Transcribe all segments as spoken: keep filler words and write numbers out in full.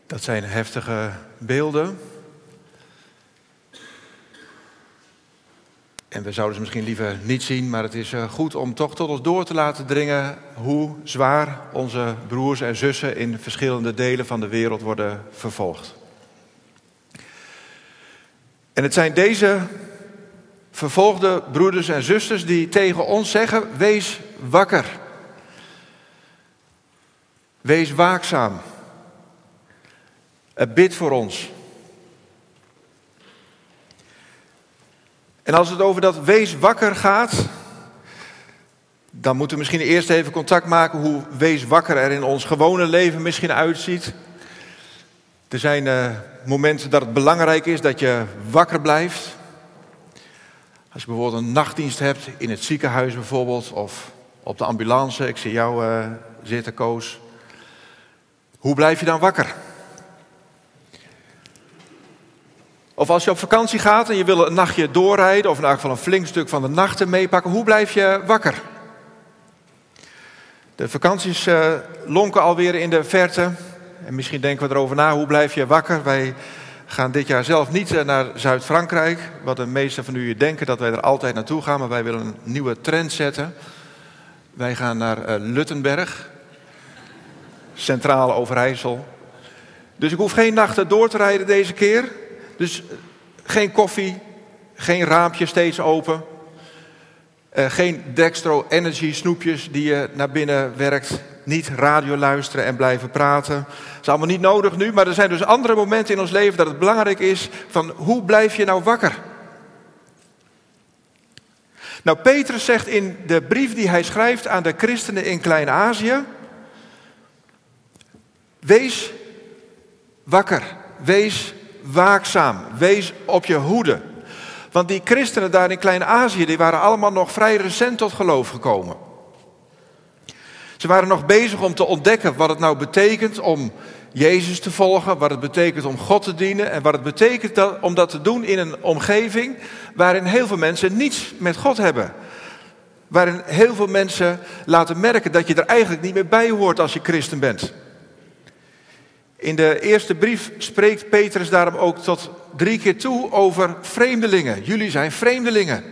Dat zijn heftige beelden. En we zouden ze misschien liever niet zien, maar het is goed om toch tot ons door te laten dringen hoe zwaar onze broers en zussen in verschillende delen van de wereld worden vervolgd. En het zijn deze vervolgde broeders en zusters die tegen ons zeggen: wees wakker. Wees waakzaam. Bid voor ons. En als het over dat wees wakker gaat, dan moeten we misschien eerst even contact maken hoe wees wakker er in ons gewone leven misschien uitziet. Er zijn uh, momenten dat het belangrijk is dat je wakker blijft. Als je bijvoorbeeld een nachtdienst hebt in het ziekenhuis bijvoorbeeld, of op de ambulance. Ik zie jou uh, zitten, Koos. Hoe blijf je dan wakker? Of als je op vakantie gaat en je wil een nachtje doorrijden, of in elk geval een flink stuk van de nachten meepakken, hoe blijf je wakker? De vakanties uh, lonken alweer in de verte. En misschien denken we erover na, hoe blijf je wakker? Wij gaan dit jaar zelf niet uh, naar Zuid-Frankrijk, wat de meesten van u denken dat wij er altijd naartoe gaan, maar wij willen een nieuwe trend zetten. Wij gaan naar uh, Luttenberg, Centrale Overijssel. Dus ik hoef geen nachten door te rijden deze keer. Dus geen koffie, geen raampje steeds open. Uh, geen Dextro Energy snoepjes die je naar binnen werkt. Niet radio luisteren en blijven praten. Dat is allemaal niet nodig nu, maar er zijn dus andere momenten in ons leven dat het belangrijk is van hoe blijf je nou wakker? Nou, Petrus zegt in de brief die hij schrijft aan de christenen in Klein-Azië: wees wakker, wees waakzaam, wees op je hoede. Want die christenen daar in Klein-Azië, die waren allemaal nog vrij recent tot geloof gekomen. Ze waren nog bezig om te ontdekken wat het nou betekent om Jezus te volgen, wat het betekent om God te dienen en wat het betekent dat, om dat te doen in een omgeving waarin heel veel mensen niets met God hebben. Waarin heel veel mensen laten merken dat je er eigenlijk niet meer bij hoort als je christen bent. In de eerste brief spreekt Petrus daarom ook tot drie keer toe over vreemdelingen. Jullie zijn vreemdelingen.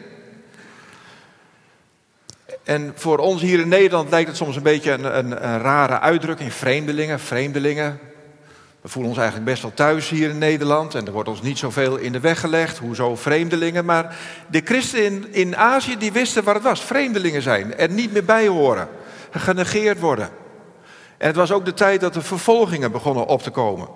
En voor ons hier in Nederland lijkt het soms een beetje een, een, een rare uitdrukking. Vreemdelingen, vreemdelingen. We voelen ons eigenlijk best wel thuis hier in Nederland. En er wordt ons niet zoveel in de weg gelegd. Hoezo vreemdelingen? Maar de christenen in, in Azië die wisten wat het was. Vreemdelingen zijn. Er niet meer bij horen. Genegeerd worden. En het was ook de tijd dat de vervolgingen begonnen op te komen.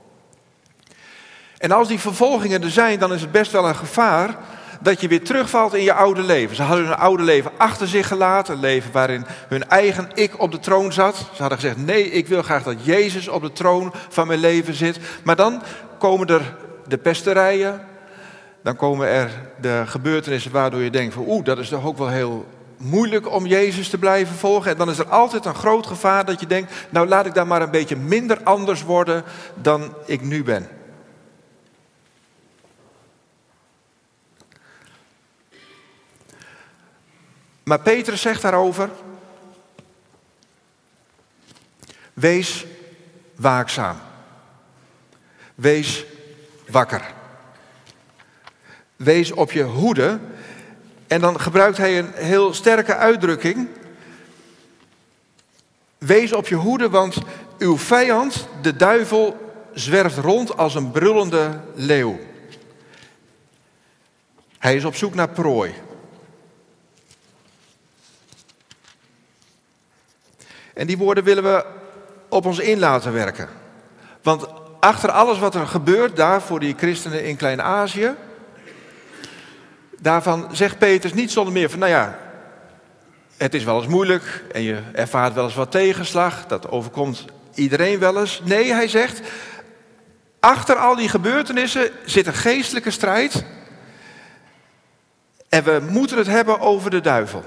En als die vervolgingen er zijn, dan is het best wel een gevaar dat je weer terugvalt in je oude leven. Ze hadden hun oude leven achter zich gelaten. Een leven waarin hun eigen ik op de troon zat. Ze hadden gezegd: nee, ik wil graag dat Jezus op de troon van mijn leven zit. Maar dan komen er de pesterijen. Dan komen er de gebeurtenissen waardoor je denkt van oeh, dat is toch ook wel heel moeilijk om Jezus te blijven volgen. En dan is er altijd een groot gevaar dat je denkt: nou, laat ik dan maar een beetje minder anders worden dan ik nu ben. Maar Petrus zegt daarover: wees waakzaam. Wees wakker. Wees op je hoede. En dan gebruikt hij een heel sterke uitdrukking. Wees op je hoede, want uw vijand, de duivel, zwerft rond als een brullende leeuw. Hij is op zoek naar prooi. En die woorden willen we op ons in laten werken. Want achter alles wat er gebeurt daar voor die christenen in Klein-Azië, daarvan zegt Petrus niet zonder meer van, nou ja, het is wel eens moeilijk en je ervaart wel eens wat tegenslag. Dat overkomt iedereen wel eens. Nee, hij zegt, achter al die gebeurtenissen zit een geestelijke strijd. En we moeten het hebben over de duivel.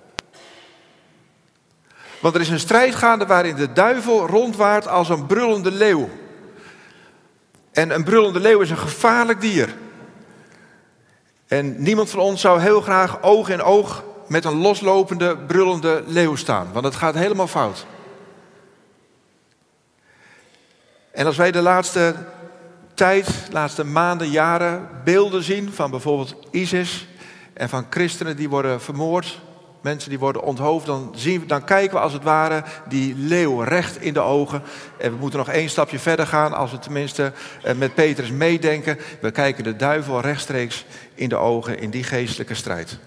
Want er is een strijd gaande waarin de duivel rondwaart als een brullende leeuw. En een brullende leeuw is een gevaarlijk dier. En niemand van ons zou heel graag oog in oog met een loslopende, brullende leeuw staan. Want het gaat helemaal fout. En als wij de laatste tijd, de laatste maanden, jaren beelden zien van bijvoorbeeld ISIS en van christenen die worden vermoord, mensen die worden onthoofd, dan, zien we, dan kijken we als het ware die leeuw recht in de ogen. En we moeten nog één stapje verder gaan als we tenminste met Petrus meedenken. We kijken de duivel rechtstreeks in de ogen in die geestelijke strijd.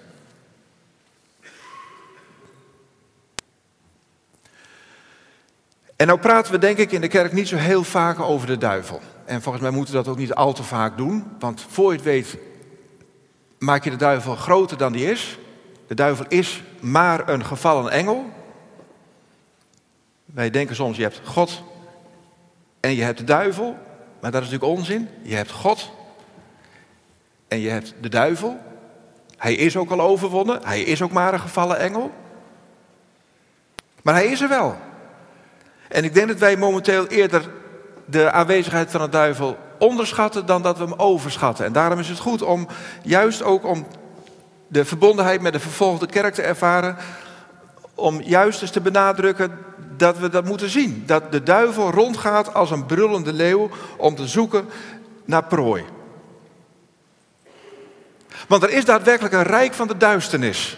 En nou praten we denk ik in de kerk niet zo heel vaak over de duivel. En volgens mij moeten we dat ook niet al te vaak doen. Want voor je het weet maak je de duivel groter dan die is. De duivel is maar een gevallen engel. Wij denken soms je hebt God en je hebt de duivel. Maar dat is natuurlijk onzin. Je hebt God en je hebt de duivel. Hij is ook al overwonnen. Hij is ook maar een gevallen engel. Maar hij is er wel. En ik denk dat wij momenteel eerder de aanwezigheid van de duivel onderschatten dan dat we hem overschatten. En daarom is het goed om juist ook om de verbondenheid met de vervolgde kerk te ervaren, om juist eens te benadrukken dat we dat moeten zien. Dat de duivel rondgaat als een brullende leeuw om te zoeken naar prooi. Want er is daadwerkelijk een rijk van de duisternis.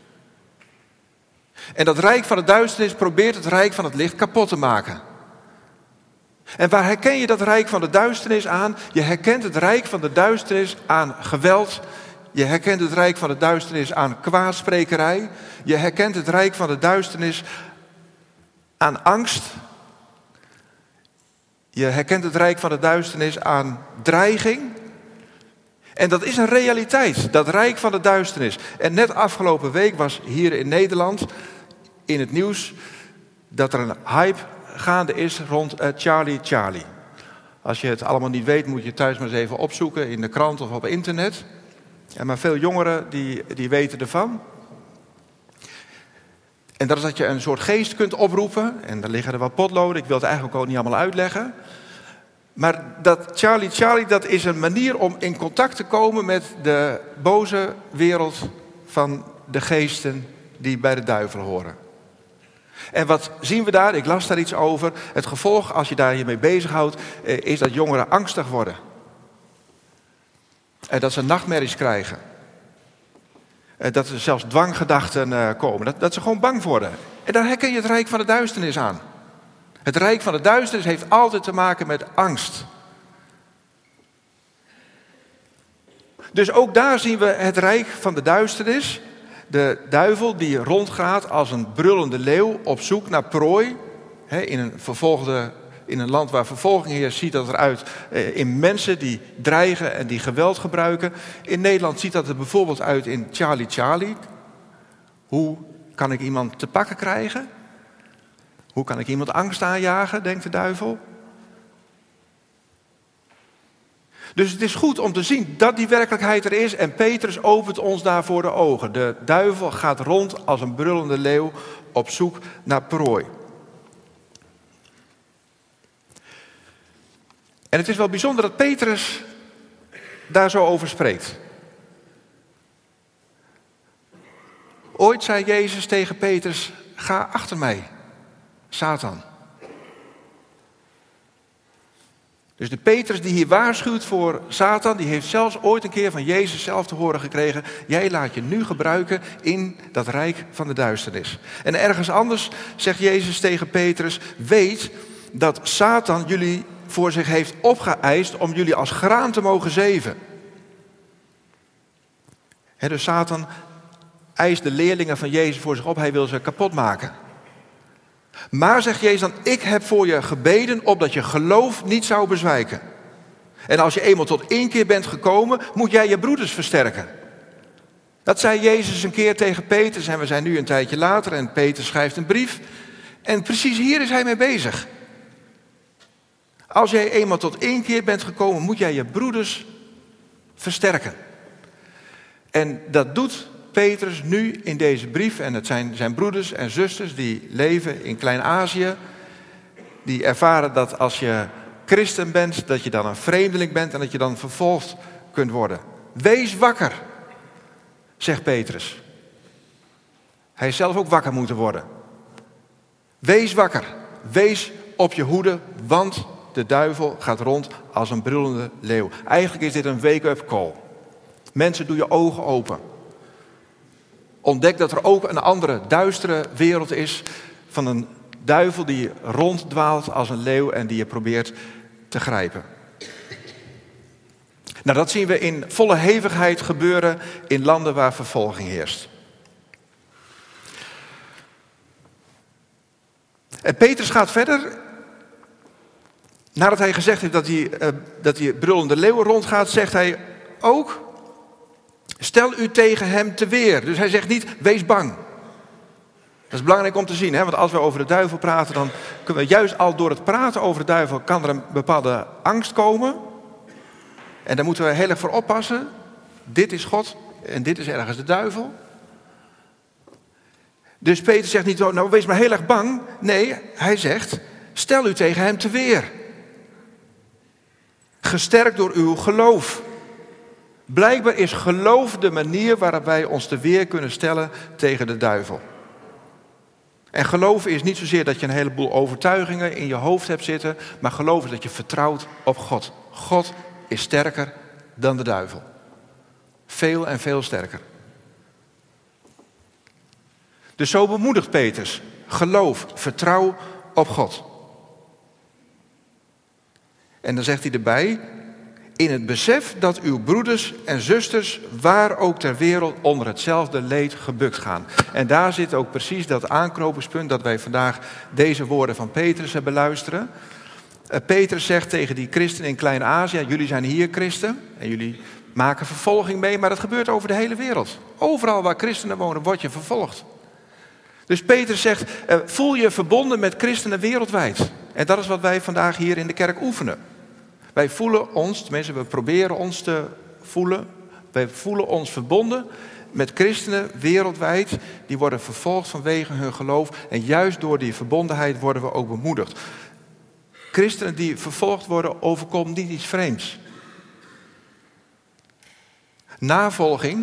En dat rijk van de duisternis probeert het rijk van het licht kapot te maken. En waar herken je dat rijk van de duisternis aan? Je herkent het rijk van de duisternis aan geweld. Je herkent het rijk van de duisternis aan kwaadsprekerij. Je herkent het rijk van de duisternis aan angst. Je herkent het rijk van de duisternis aan dreiging. En dat is een realiteit, dat rijk van de duisternis. En net afgelopen week was hier in Nederland in het nieuws dat er een hype gaande is rond uh, Charlie Charlie. Als je het allemaal niet weet, moet je thuis maar eens even opzoeken in de krant of op internet. Ja, maar veel jongeren die, die weten ervan. En dat is dat je een soort geest kunt oproepen. En daar liggen er wat potloden, ik wil het eigenlijk ook niet allemaal uitleggen. Maar dat Charlie Charlie, dat is een manier om in contact te komen met de boze wereld van de geesten die bij de duivel horen. En wat zien we daar? Ik las daar iets over. Het gevolg, als je daar je mee bezighoudt, is dat jongeren angstig worden. En dat ze nachtmerries krijgen. Dat er zelfs dwanggedachten komen. Dat, dat ze gewoon bang worden. En daar herken je het rijk van de duisternis aan. Het rijk van de duisternis heeft altijd te maken met angst. Dus ook daar zien we het rijk van de duisternis. De duivel die rondgaat als een brullende leeuw op zoek naar prooi. In een, vervolgde, in een land waar vervolging heerst ziet dat eruit in mensen die dreigen en die geweld gebruiken. In Nederland ziet dat er bijvoorbeeld uit in Charlie Charlie. Hoe kan ik iemand te pakken krijgen? Hoe kan ik iemand angst aanjagen, denkt de duivel? Dus het is goed om te zien dat die werkelijkheid er is en Petrus opent ons daarvoor de ogen. De duivel gaat rond als een brullende leeuw op zoek naar prooi. En het is wel bijzonder dat Petrus daar zo over spreekt. Ooit zei Jezus tegen Petrus, ga achter mij, Satan. Dus de Petrus die hier waarschuwt voor Satan, die heeft zelfs ooit een keer van Jezus zelf te horen gekregen, jij laat je nu gebruiken in dat rijk van de duisternis. En ergens anders zegt Jezus tegen Petrus, weet dat Satan jullie voor zich heeft opgeëist om jullie als graan te mogen zeven. He, dus Satan eist de leerlingen van Jezus voor zich op, hij wil ze kapot maken. Maar, zegt Jezus dan, ik heb voor je gebeden opdat je geloof niet zou bezwijken. En als je eenmaal tot inkeer bent gekomen, moet jij je broeders versterken. Dat zei Jezus een keer tegen Petrus en we zijn nu een tijdje later en Petrus schrijft een brief. En precies hier is hij mee bezig. Als jij eenmaal tot inkeer bent gekomen, moet jij je broeders versterken. En dat doet Petrus nu in deze brief, en het zijn zijn broeders en zusters die leven in Klein-Azië, die ervaren dat als je christen bent, dat je dan een vreemdeling bent en dat je dan vervolgd kunt worden. Wees wakker, zegt Petrus. Hij is zelf ook wakker moeten worden. Wees wakker, wees op je hoede, want de duivel gaat rond als een brullende leeuw. Eigenlijk is dit een wake-up call. Mensen, doe je ogen open. Ontdek dat er ook een andere, duistere wereld is van een duivel die ronddwaalt als een leeuw en die je probeert te grijpen. Nou, dat zien we in volle hevigheid gebeuren in landen waar vervolging heerst. En Petrus gaat verder. Nadat hij gezegd heeft dat hij, uh, dat hij brullende leeuwen rondgaat, zegt hij ook: stel u tegen hem te weer. Dus hij zegt niet, wees bang. Dat is belangrijk om te zien, hè? Want als we over de duivel praten, dan kunnen we juist al door het praten over de duivel, kan er een bepaalde angst komen. En daar moeten we heel erg voor oppassen. Dit is God en dit is ergens de duivel. Dus Peter zegt niet, nou wees maar heel erg bang. Nee, hij zegt, stel u tegen hem te weer. Gesterkt door uw geloof. Blijkbaar is geloof de manier waarop wij ons te weer kunnen stellen tegen de duivel. En geloof is niet zozeer dat je een heleboel overtuigingen in je hoofd hebt zitten, maar geloof is dat je vertrouwt op God. God is sterker dan de duivel. Veel en veel sterker. Dus zo bemoedigt Petrus. Geloof, vertrouw op God. En dan zegt hij erbij, in het besef dat uw broeders en zusters, waar ook ter wereld, onder hetzelfde leed gebukt gaan. En daar zit ook precies dat aanknopingspunt dat wij vandaag deze woorden van Petrus hebben luisteren. Uh, Petrus zegt tegen die christenen in Klein-Azië, jullie zijn hier christen en jullie maken vervolging mee, maar dat gebeurt over de hele wereld. Overal waar christenen wonen, word je vervolgd. Dus Petrus zegt, uh, voel je verbonden met christenen wereldwijd. En dat is wat wij vandaag hier in de kerk oefenen. Wij voelen ons, tenminste we proberen ons te voelen, wij voelen ons verbonden met christenen wereldwijd. Die worden vervolgd vanwege hun geloof en juist door die verbondenheid worden we ook bemoedigd. Christenen die vervolgd worden overkomt niet iets vreemds. Navolging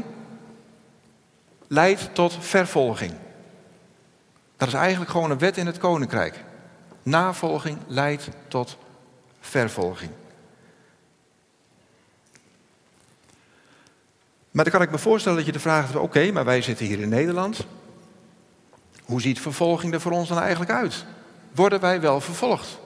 leidt tot vervolging. Dat is eigenlijk gewoon een wet in het koninkrijk. Navolging leidt tot vervolging. Maar dan kan ik me voorstellen dat je de vraag hebt, oké, okay, maar wij zitten hier in Nederland. Hoe ziet vervolging er voor ons dan eigenlijk uit? Worden wij wel vervolgd?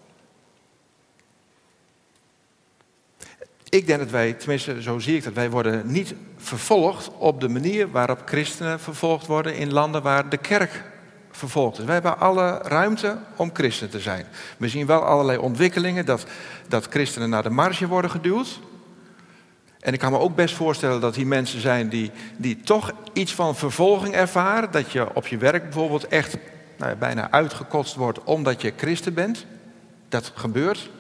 Ik denk dat wij, tenminste zo zie ik dat, wij worden niet vervolgd op de manier waarop christenen vervolgd worden in landen waar de kerk vervolgd is. Wij hebben alle ruimte om christen te zijn. We zien wel allerlei ontwikkelingen dat, dat christenen naar de marge worden geduwd. En ik kan me ook best voorstellen dat hier mensen zijn die, die toch iets van vervolging ervaren. Dat je op je werk bijvoorbeeld echt nou ja, bijna uitgekotst wordt omdat je christen bent. Dat gebeurt.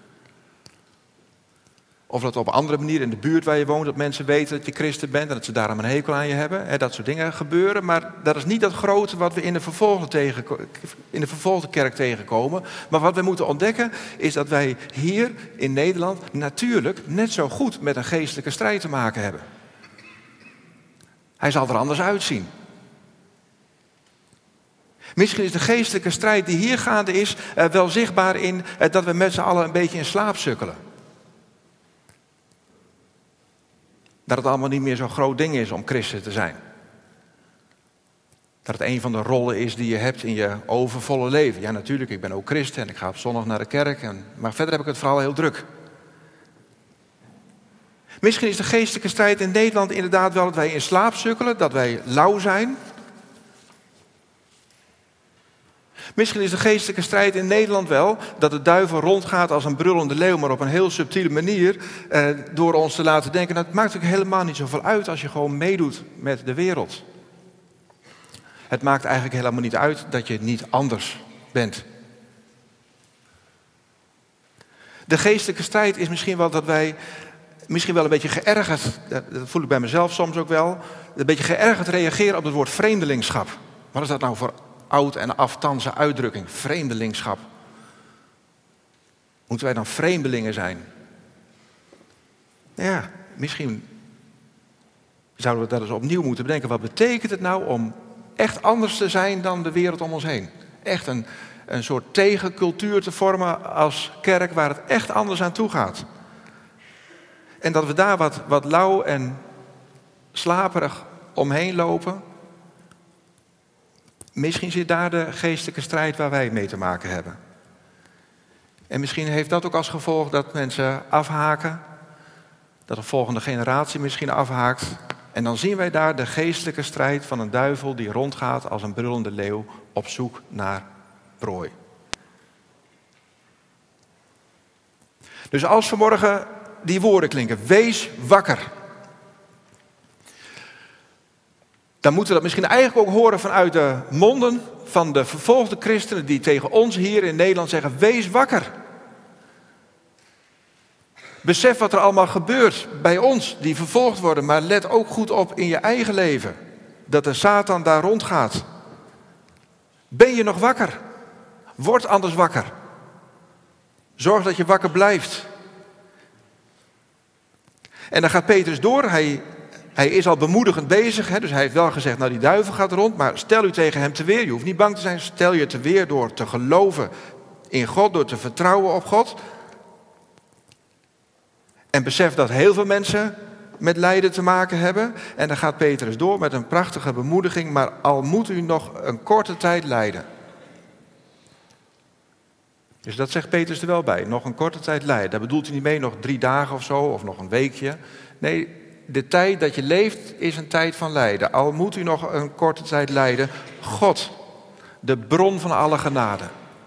Of dat op een andere manier in de buurt waar je woont, dat mensen weten dat je christen bent en dat ze daarom een hekel aan je hebben. Hè, dat soort dingen gebeuren. Maar dat is niet dat grote wat we in de vervolgde, tegen, in de vervolgde kerk tegenkomen. Maar wat we moeten ontdekken is dat wij hier in Nederland natuurlijk net zo goed met een geestelijke strijd te maken hebben. Hij zal er anders uitzien. Misschien is de geestelijke strijd die hier gaande is uh, wel zichtbaar in uh, dat we met z'n allen een beetje in slaap sukkelen. Dat het allemaal niet meer zo'n groot ding is om christen te zijn. Dat het een van de rollen is die je hebt in je overvolle leven. Ja, natuurlijk, ik ben ook christen en ik ga op zondag naar de kerk. En, maar verder heb ik het vooral heel druk. Misschien is de geestelijke strijd in Nederland inderdaad wel dat wij in slaap sukkelen. Dat wij lauw zijn. Misschien is de geestelijke strijd in Nederland wel dat de duivel rondgaat als een brullende leeuw, maar op een heel subtiele manier, eh, door ons te laten denken, nou, het maakt natuurlijk helemaal niet zoveel uit als je gewoon meedoet met de wereld. Het maakt eigenlijk helemaal niet uit dat je niet anders bent. De geestelijke strijd is misschien wel dat wij, misschien wel een beetje geërgerd, dat voel ik bij mezelf soms ook wel, een beetje geërgerd reageren op het woord vreemdelingschap. Wat is dat nou voor oud en aftanse uitdrukking, vreemdelingschap. Moeten wij dan vreemdelingen zijn? Ja, misschien zouden we dat eens opnieuw moeten bedenken. Wat betekent het nou om echt anders te zijn dan de wereld om ons heen? Echt een, een soort tegencultuur te vormen als kerk waar het echt anders aan toe gaat. En dat we daar wat, wat lauw en slaperig omheen lopen. Misschien zit daar de geestelijke strijd waar wij mee te maken hebben. En misschien heeft dat ook als gevolg dat mensen afhaken. Dat de volgende generatie misschien afhaakt. En dan zien wij daar de geestelijke strijd van een duivel die rondgaat als een brullende leeuw op zoek naar prooi. Dus als vanmorgen die woorden klinken, wees wakker. Dan moeten we dat misschien eigenlijk ook horen vanuit de monden van de vervolgde christenen die tegen ons hier in Nederland zeggen, wees wakker. Besef wat er allemaal gebeurt bij ons die vervolgd worden, maar let ook goed op in je eigen leven. Dat de Satan daar rondgaat. Ben je nog wakker? Word anders wakker. Zorg dat je wakker blijft. En dan gaat Petrus door, hij, hij is al bemoedigend bezig, hè, dus hij heeft wel gezegd, nou die duivel gaat rond, maar stel u tegen hem te weer. Je hoeft niet bang te zijn, stel je te weer door te geloven in God, door te vertrouwen op God. En besef dat heel veel mensen met lijden te maken hebben. En dan gaat Petrus door met een prachtige bemoediging, maar al moet u nog een korte tijd lijden. Dus dat zegt Petrus er wel bij, nog een korte tijd lijden. Daar bedoelt hij niet mee nog drie dagen of zo, of nog een weekje. Nee, de tijd dat je leeft is een tijd van lijden. Al moet u nog een korte tijd lijden. God, de bron van alle genade.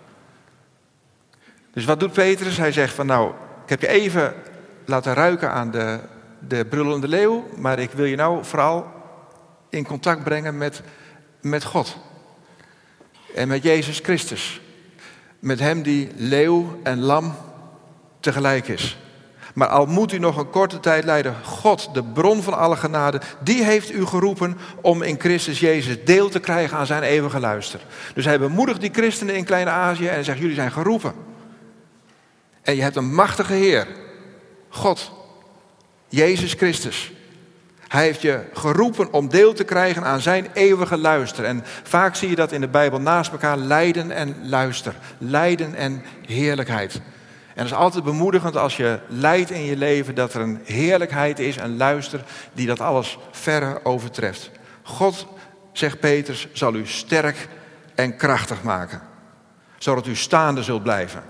Dus wat doet Petrus? Hij zegt van nou, ik heb je even laten ruiken aan de, de brullende leeuw, maar ik wil je nou vooral in contact brengen met, met God. En met Jezus Christus. Met hem die leeuw en lam tegelijk is. Maar al moet u nog een korte tijd lijden, God, de bron van alle genade, die heeft u geroepen om in Christus Jezus deel te krijgen aan zijn eeuwige luister. Dus hij bemoedigt die christenen in Klein-Azië en zegt, jullie zijn geroepen. En je hebt een machtige Heer, God, Jezus Christus. Hij heeft je geroepen om deel te krijgen aan zijn eeuwige luister. En vaak zie je dat in de Bijbel naast elkaar, lijden en luister. Lijden en heerlijkheid. En het is altijd bemoedigend als je lijdt in je leven, dat er een heerlijkheid is, een luister, die dat alles verre overtreft. God, zegt Petrus, zal u sterk en krachtig maken. Zodat u staande zult blijven.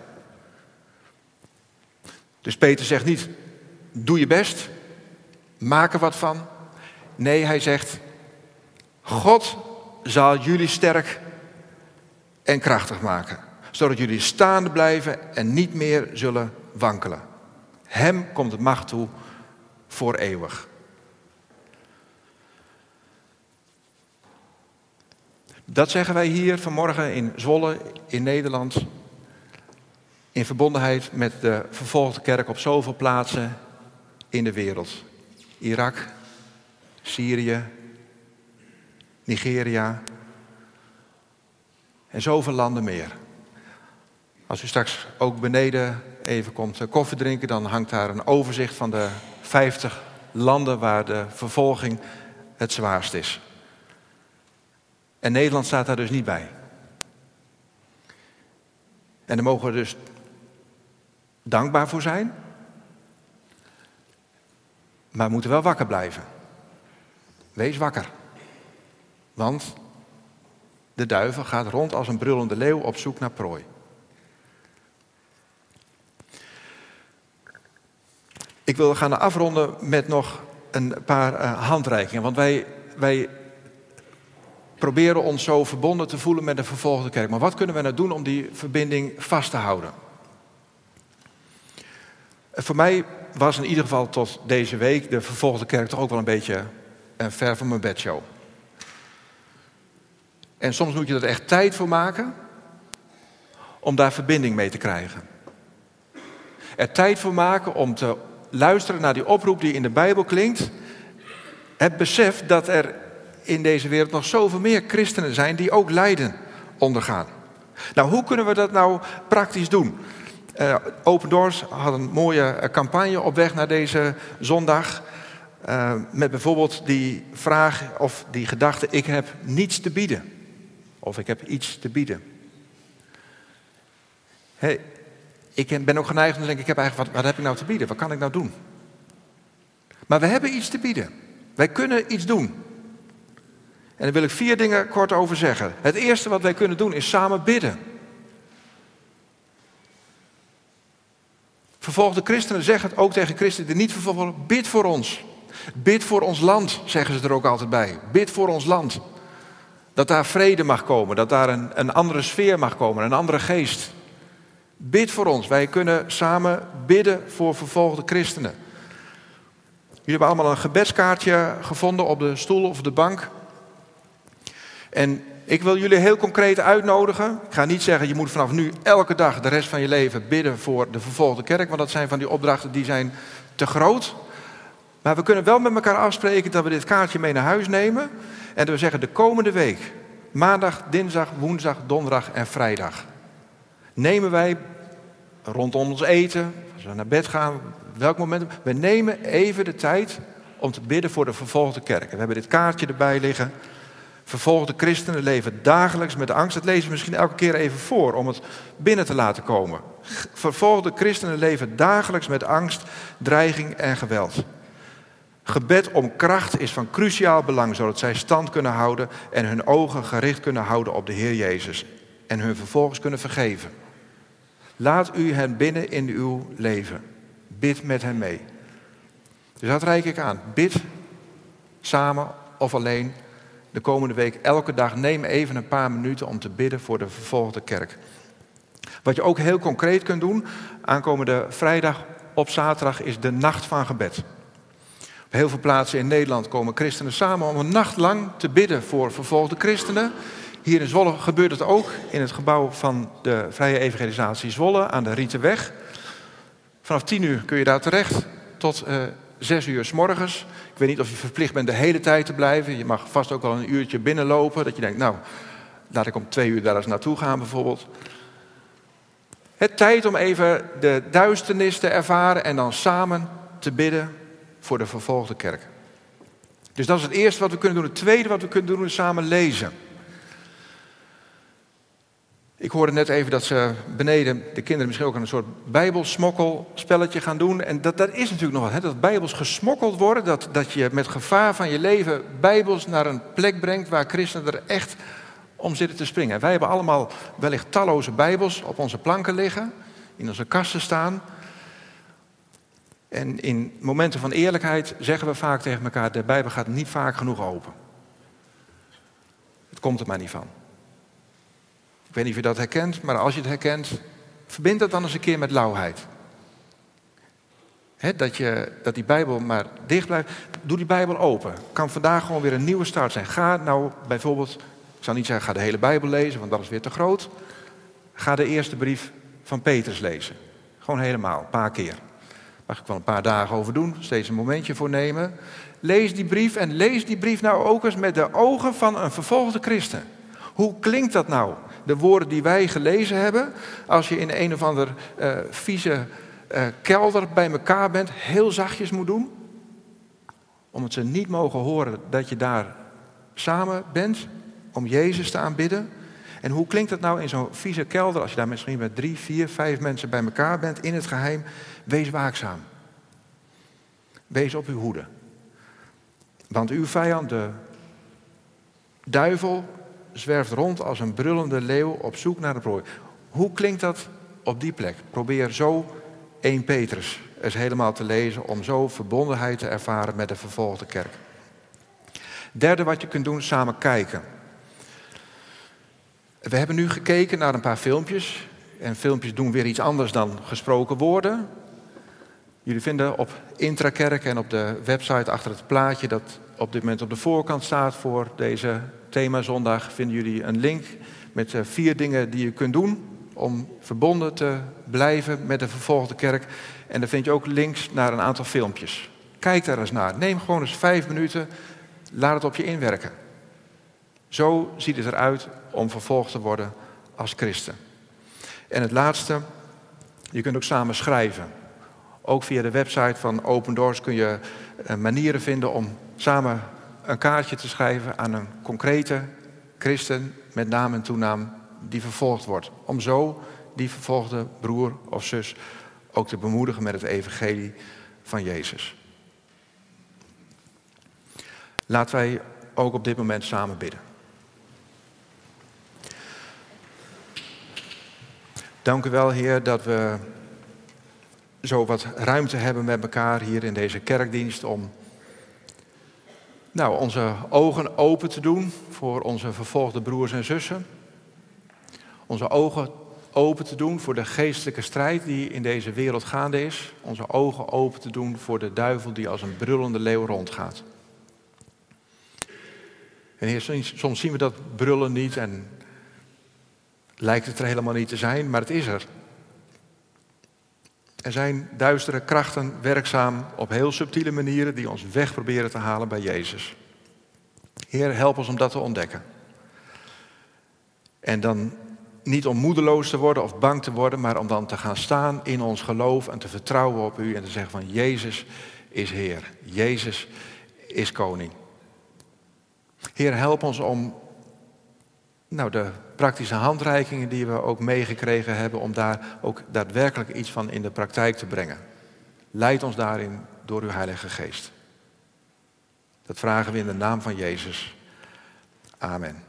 Dus Petrus zegt niet, doe je best, maak er wat van. Nee, hij zegt, God zal jullie sterk en krachtig maken. Zodat jullie staande blijven en niet meer zullen wankelen. Hem komt de macht toe voor eeuwig. Dat zeggen wij hier vanmorgen in Zwolle, in Nederland. In verbondenheid met de vervolgde kerk op zoveel plaatsen in de wereld. Irak, Syrië, Nigeria en zoveel landen meer. Als u straks ook beneden even komt koffie drinken, dan hangt daar een overzicht van de vijftig landen waar de vervolging het zwaarst is. En Nederland staat daar dus niet bij. En daar mogen we dus dankbaar voor zijn. Maar we moeten wel wakker blijven. Wees wakker. Want de duivel gaat rond als een brullende leeuw op zoek naar prooi. Ik wil gaan afronden met nog een paar uh, handreikingen. Want wij, wij proberen ons zo verbonden te voelen met de vervolgde kerk. Maar wat kunnen we nou doen om die verbinding vast te houden? Voor mij was in ieder geval tot deze week de vervolgde kerk toch ook wel een beetje een ver van mijn bedshow. En soms moet je er echt tijd voor maken om daar verbinding mee te krijgen. Er tijd voor maken om te luisteren naar die oproep die in de Bijbel klinkt. Het besef dat er in deze wereld nog zoveel meer christenen zijn die ook lijden ondergaan. Nou, hoe kunnen we dat nou praktisch doen? Uh, Open Doors had een mooie campagne op weg naar deze zondag. Uh, met bijvoorbeeld die vraag of die gedachte, ik heb niets te bieden. Of ik heb iets te bieden. Hey, ik ben ook geneigd om te denken, ik heb eigenlijk, wat, wat heb ik nou te bieden? Wat kan ik nou doen? Maar we hebben iets te bieden. Wij kunnen iets doen. En daar wil ik vier dingen kort over zeggen. Het eerste wat wij kunnen doen is samen bidden. Vervolgde christenen zeggen het ook tegen christenen die niet vervolgd worden. Bid voor ons. Bid voor ons land, zeggen ze er ook altijd bij. Bid voor ons land. Dat daar vrede mag komen. Dat daar een, een andere sfeer mag komen. Een andere geest. Bid voor ons. Wij kunnen samen bidden voor vervolgde christenen. Jullie hebben allemaal een gebedskaartje gevonden op de stoel of de bank. En ik wil jullie heel concreet uitnodigen. Ik ga niet zeggen, je moet vanaf nu elke dag de rest van je leven bidden voor de vervolgde kerk. Want dat zijn van die opdrachten die zijn te groot. Maar we kunnen wel met elkaar afspreken dat we dit kaartje mee naar huis nemen. En dat we zeggen de komende week, maandag, dinsdag, woensdag, donderdag en vrijdag. Nemen wij rondom ons eten, als we naar bed gaan, welk moment. We nemen even de tijd om te bidden voor de vervolgde kerk. En we hebben dit kaartje erbij liggen. Vervolgde christenen leven dagelijks met angst. Dat lezen we misschien elke keer even voor om het binnen te laten komen. Vervolgde christenen leven dagelijks met angst, dreiging en geweld. Gebed om kracht is van cruciaal belang, zodat zij stand kunnen houden en hun ogen gericht kunnen houden op de Heer Jezus. En hun vervolgens kunnen vergeven. Laat u hen binnen in uw leven. Bid met hen mee. Dus dat reik ik aan. Bid samen of alleen de komende week elke dag. Neem even een paar minuten om te bidden voor de vervolgde kerk. Wat je ook heel concreet kunt doen, aankomende vrijdag op zaterdag, is de nacht van gebed. Op heel veel plaatsen in Nederland komen christenen samen om een nacht lang te bidden voor vervolgde christenen. Hier in Zwolle gebeurt het ook in het gebouw van de Vrije Evangelisatie Zwolle aan de Rietenweg. Vanaf tien uur kun je daar terecht tot uh, zes uur 's morgens. Ik weet niet of je verplicht bent de hele tijd te blijven. Je mag vast ook wel een uurtje binnenlopen. Dat je denkt, nou, laat ik om twee uur daar eens naartoe gaan bijvoorbeeld. Het tijd om even de duisternis te ervaren en dan samen te bidden voor de vervolgde kerk. Dus dat is het eerste wat we kunnen doen. Het tweede wat we kunnen doen is samen lezen. Ik hoorde net even dat ze beneden, de kinderen misschien ook een soort bijbelsmokkelspelletje gaan doen. En dat, dat is natuurlijk nog wat, hè, dat bijbels gesmokkeld worden. Dat, dat je met gevaar van je leven bijbels naar een plek brengt waar christenen er echt om zitten te springen. En wij hebben allemaal wellicht talloze bijbels op onze planken liggen, in onze kasten staan. En in momenten van eerlijkheid zeggen we vaak tegen elkaar, de Bijbel gaat niet vaak genoeg open. Het komt er maar niet van. Ik weet niet of je dat herkent, maar als je het herkent, verbind dat dan eens een keer met lauwheid. He, dat, je, dat die Bijbel maar dicht blijft. Doe die Bijbel open. Kan vandaag gewoon weer een nieuwe start zijn. Ga nou bijvoorbeeld, ik zal niet zeggen ga de hele Bijbel lezen, want dat is weer te groot. Ga de eerste brief van Petrus lezen. Gewoon helemaal, een paar keer. Daar mag ik wel een paar dagen over doen, steeds een momentje voor nemen. Lees die brief en lees die brief nou ook eens met de ogen van een vervolgde christen. Hoe klinkt dat nou? De woorden die wij gelezen hebben, als je in een of ander uh, vieze uh, kelder bij elkaar bent, heel zachtjes moet doen. Omdat ze niet mogen horen dat je daar samen bent, om Jezus te aanbidden. En hoe klinkt dat nou in zo'n vieze kelder, als je daar misschien met drie, vier, vijf mensen bij elkaar bent, in het geheim? Wees waakzaam. Wees op uw hoede. Want uw vijand, de duivel, zwerft rond als een brullende leeuw op zoek naar de prooi. Hoe klinkt dat op die plek? Probeer zo Eerste Petrus eens helemaal te lezen om zo verbondenheid te ervaren met de vervolgde kerk. Derde wat je kunt doen, samen kijken. We hebben nu gekeken naar een paar filmpjes. En filmpjes doen weer iets anders dan gesproken woorden. Jullie vinden op Intrakerk en op de website achter het plaatje dat op dit moment op de voorkant staat voor deze themazondag, vinden jullie een link met vier dingen die je kunt doen om verbonden te blijven met de vervolgde kerk. En daar vind je ook links naar een aantal filmpjes. Kijk daar eens naar. Neem gewoon eens vijf minuten. Laat het op je inwerken. Zo ziet het eruit om vervolgd te worden als christen. En het laatste, je kunt ook samen schrijven. Ook via de website van Open Doors kun je manieren vinden om samen een kaartje te schrijven aan een concrete christen met naam en toenaam die vervolgd wordt. Om zo die vervolgde broer of zus ook te bemoedigen met het evangelie van Jezus. Laten wij ook op dit moment samen bidden. Dank u wel, Heer, dat we zo wat ruimte hebben met elkaar hier in deze kerkdienst om nou, onze ogen open te doen voor onze vervolgde broers en zussen. Onze ogen open te doen voor de geestelijke strijd die in deze wereld gaande is. Onze ogen open te doen voor de duivel die als een brullende leeuw rondgaat. En Heer, soms zien we dat brullen niet en lijkt het er helemaal niet te zijn, maar het is er. Er zijn duistere krachten werkzaam op heel subtiele manieren die ons weg proberen te halen bij Jezus. Heer, help ons om dat te ontdekken. En dan niet om moedeloos te worden of bang te worden, maar om dan te gaan staan in ons geloof en te vertrouwen op u en te zeggen van Jezus is Heer. Jezus is koning. Heer, help ons om nou, de praktische handreikingen die we ook meegekregen hebben, om daar ook daadwerkelijk iets van in de praktijk te brengen. Leid ons daarin door uw Heilige Geest. Dat vragen we in de naam van Jezus. Amen.